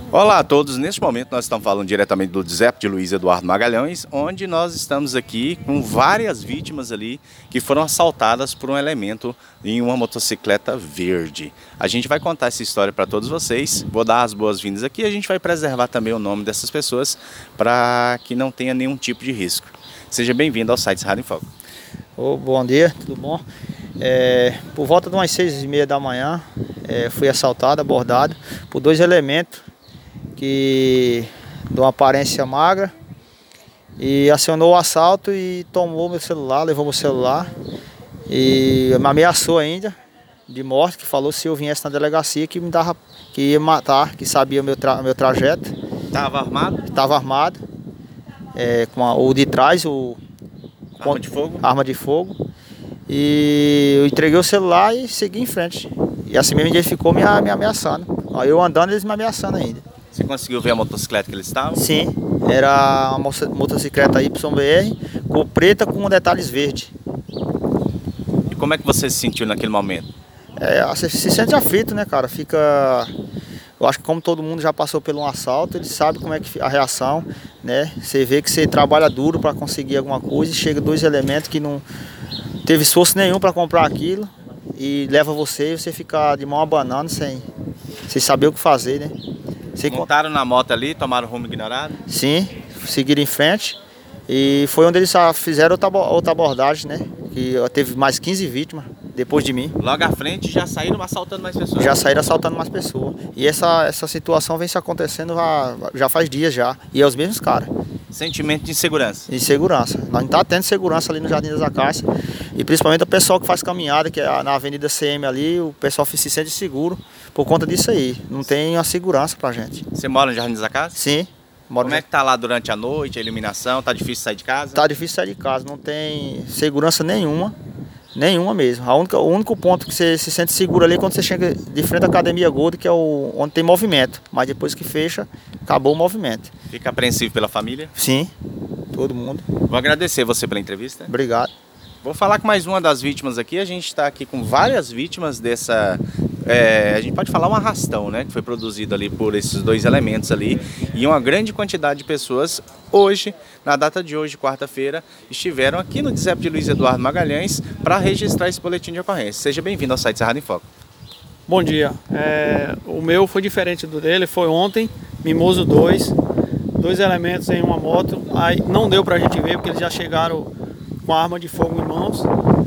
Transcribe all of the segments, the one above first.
Olá a todos, neste momento nós estamos falando diretamente do DZEP de Luiz Eduardo Magalhães, onde nós estamos aqui com várias vítimas ali que foram assaltadas por um elemento em uma motocicleta verde. A gente vai contar essa história para todos vocês, vou dar as boas-vindas aqui e a gente vai preservar também o nome dessas pessoas para que não tenha nenhum tipo de risco. Seja bem-vindo ao site Rádio em Foco. Bom dia, tudo bom? Por volta de umas 6h30 da manhã, fui assaltado, abordado por dois elementos que de uma aparência magra e acionou o assalto e tomou meu celular, levou meu celular e me ameaçou ainda de morte, que falou se eu viesse na delegacia que ia matar, que sabia meu trajeto. Estava armado? Estava armado, com o de trás, Arma de fogo? Arma de fogo. E eu entreguei o celular e segui em frente. E assim mesmo ele ficou me ameaçando. Eu andando, eles me ameaçando ainda. Você conseguiu ver a motocicleta que eles estavam? Sim, era uma motocicleta YBR, cor preta com detalhes verdes. E como é que você se sentiu naquele momento? Você se sente aflito, né, cara? Eu acho que como todo mundo já passou por um assalto, ele sabe como é que a reação, né? Você vê que você trabalha duro para conseguir alguma coisa e chega dois elementos que não teve esforço nenhum para comprar aquilo e leva você e você fica de mão abanando sem saber o que fazer, né? Montaram na moto ali, tomaram rumo ignorado? Sim, seguiram em frente e foi onde eles fizeram outra abordagem, né? Que teve mais 15 vítimas depois de mim. Logo à frente já saíram assaltando mais pessoas? Já saíram assaltando mais pessoas. E essa situação vem se acontecendo já faz dias já. E é os mesmos caras. Sentimento de insegurança? Insegurança. Nós não estamos tendo segurança ali no Jardim das Acácias. E principalmente o pessoal que faz caminhada, que é na Avenida CM ali, o pessoal se sente seguro por conta disso aí. Não tem uma segurança pra gente. Você mora no Jardim das Acácias? Sim. Como é que tá lá durante a noite, a iluminação? Tá difícil sair de casa? Tá difícil sair de casa, não tem segurança nenhuma. Nenhuma mesmo. O único ponto que você se sente seguro ali é quando você chega de frente à Academia Gold, que é onde tem movimento. Mas depois que fecha, acabou o movimento. Fica apreensivo pela família? Sim, todo mundo. Vou agradecer você pela entrevista. Obrigado. Vou falar com mais uma das vítimas aqui. A gente está aqui com várias vítimas dessa... a gente pode falar um arrastão, né? Que foi produzido ali por esses dois elementos ali. E uma grande quantidade de pessoas hoje, na data de hoje, quarta-feira, estiveram aqui no DZEP de Luiz Eduardo Magalhães para registrar esse boletim de ocorrência. Seja bem-vindo ao site Cerrado em Foco. Bom dia. O meu foi diferente do dele. Foi ontem, Mimoso 2. Dois elementos em uma moto. Aí não deu pra gente ver porque eles já chegaram com a arma de fogo em mãos.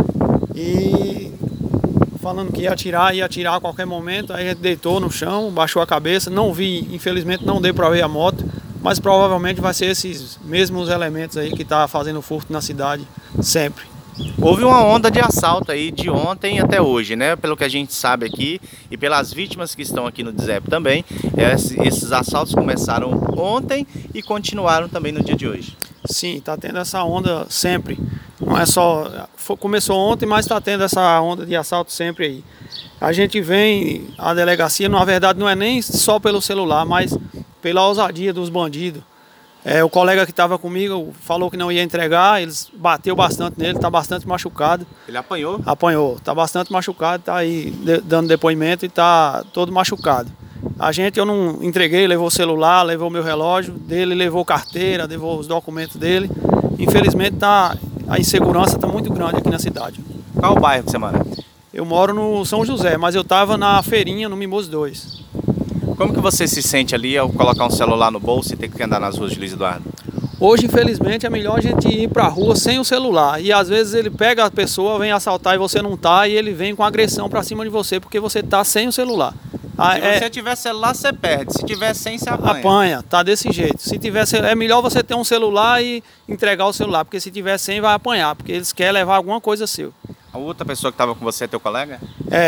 E falando que ia atirar a qualquer momento. Aí a gente deitou no chão, baixou a cabeça. Não vi, infelizmente não deu pra ver a moto. Mas provavelmente vai ser esses mesmos elementos aí que tá fazendo furto na cidade sempre. Houve uma onda de assalto aí de ontem até hoje, né? Pelo que a gente sabe aqui e pelas vítimas que estão aqui no DZEP também, esses assaltos começaram ontem e continuaram também no dia de hoje. Sim, tá tendo essa onda sempre. Não é só... Começou ontem, mas tá tendo essa onda de assalto sempre aí. A gente vem à delegacia, na verdade não é nem só pelo celular, mas pela ousadia dos bandidos. O colega que estava comigo falou que não ia entregar, eles bateu bastante nele, está bastante machucado. Ele apanhou? Apanhou, está bastante machucado, está aí dando depoimento e está todo machucado. Eu não entreguei, levou o celular, levou meu relógio dele, levou carteira, levou os documentos dele. Infelizmente a insegurança está muito grande aqui na cidade. Qual o bairro que você mora? Eu moro no São José, mas eu estava na feirinha no Mimoso 2. Como que você se sente ali ao colocar um celular no bolso e ter que andar nas ruas de Luiz Eduardo? Hoje, infelizmente, é melhor a gente ir para a rua sem o celular. E às vezes ele pega a pessoa, vem assaltar e você não tá, e ele vem com agressão para cima de você porque você tá sem o celular. Se você tiver celular, você perde. Se tiver sem, você apanha. Apanha, tá desse jeito. Se tiver, é melhor você ter um celular e entregar o celular, porque se tiver sem, vai apanhar, porque eles querem levar alguma coisa seu. A outra pessoa que estava com você é teu colega?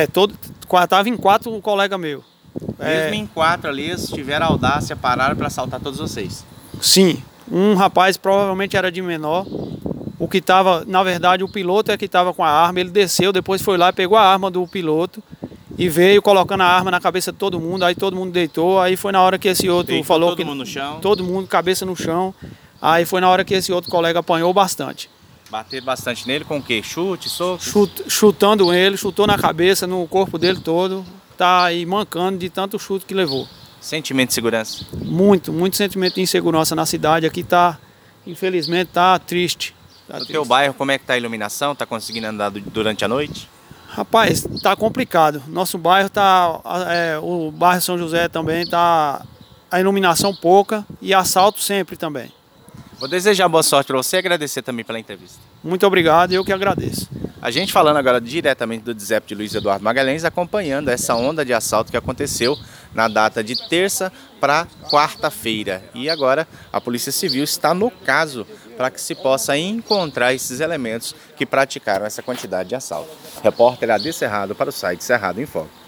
Tava em 4 colega meu. Mesmo em 4 ali, eles tiveram a audácia, pararam para assaltar todos vocês? Sim, um rapaz provavelmente era de menor. O que estava, na verdade, o piloto é que estava com a arma. Ele desceu, depois foi lá, pegou a arma do piloto e veio colocando a arma na cabeça de todo mundo. Aí todo mundo deitou. Aí foi na hora que esse outro falou todo mundo no chão? Todo mundo, cabeça no chão. Aí foi na hora que esse outro colega apanhou bastante. Bateram bastante nele com o quê? Chute, soco? Chutando ele, chutou na cabeça, no corpo dele todo. Tá aí mancando de tanto chute que levou. Sentimento de segurança? Muito sentimento de insegurança na cidade. Aqui tá, infelizmente, tá triste. No teu bairro, como é que tá a iluminação? Tá conseguindo andar durante a noite? Rapaz, tá complicado. Nosso bairro tá, o bairro São José também tá a iluminação pouca e assalto sempre também. Vou desejar boa sorte para você e agradecer também pela entrevista. Muito obrigado, eu que agradeço. A gente falando agora diretamente do DSEP de Luiz Eduardo Magalhães, acompanhando essa onda de assalto que aconteceu na data de terça para quarta-feira. E agora a Polícia Civil está no caso para que se possa encontrar esses elementos que praticaram essa quantidade de assalto. Repórter AD Cerrado para o site Cerrado em Foco.